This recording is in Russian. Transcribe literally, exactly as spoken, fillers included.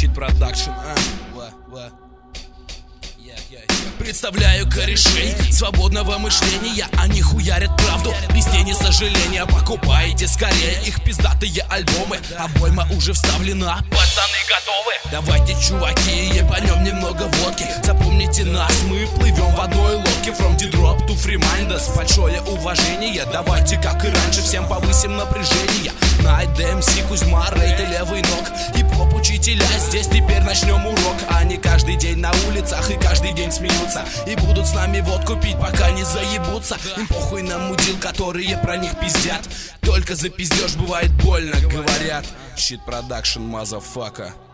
Щит продакшн, а, ва, ва. Представляю корешей свободного мышления. Они хуярят правду без тени сожаления. Покупаете скорее их пиздатые альбомы. Обойма уже вставлена, пацаны готовы. Давайте, чуваки, ебанем немного водки. Запомните нас, мы плывем в одной лодке. From the drop to free minders. Большое уважение. Давайте, как и раньше, всем повысим напряжение. Найт, ДМС, Кузьма, Рейд и левый ног. Хип-хоп учителя, здесь теперь начнем урок. Они каждый день на улицах и каждый день смеются. И будут с нами водку пить, пока не заебутся. Им похуй на мудил, которые про них пиздят. Только за пиздеж бывает больно, говорят. Щит продакшн, мазафака.